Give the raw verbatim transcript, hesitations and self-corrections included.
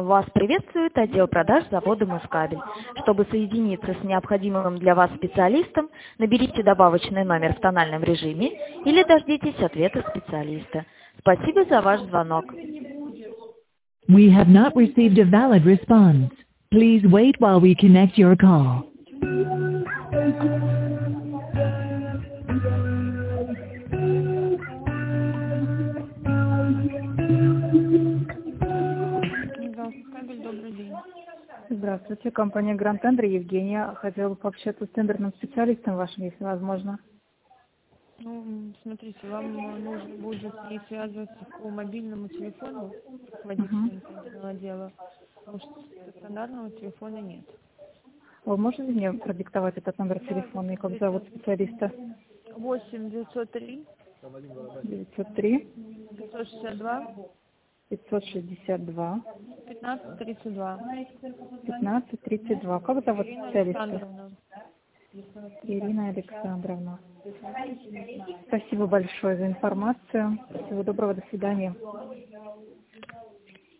Вас приветствует отдел продаж завода «Москабель». Чтобы соединиться с необходимым для вас специалистом, наберите добавочный номер в тональном режиме или дождитесь ответа специалиста. Спасибо за ваш звонок. We have not received a valid response. Please wait while we connect your call. Москабель, добрый день. Здравствуйте, компания Гранд Тендер, Евгения. Хотела бы пообщаться с тендерным специалистом вашим, если возможно. Ну, смотрите, вам нужно будет с ней связываться по мобильному телефону, руководителем uh-huh. тендерного отдела, потому что стационарного телефона нет. Вы можете мне продиктовать этот номер телефона и как зовут специалиста? восемь девятьсот три девятьсот три пятьсот шестьдесят два пятьсот шестьдесят два пятнадцать тридцать два. пятнадцать тридцать два. Как зовут Ирина специалиста? Александровна. Ирина Александровна. Спасибо большое за информацию. Всего доброго, до свидания.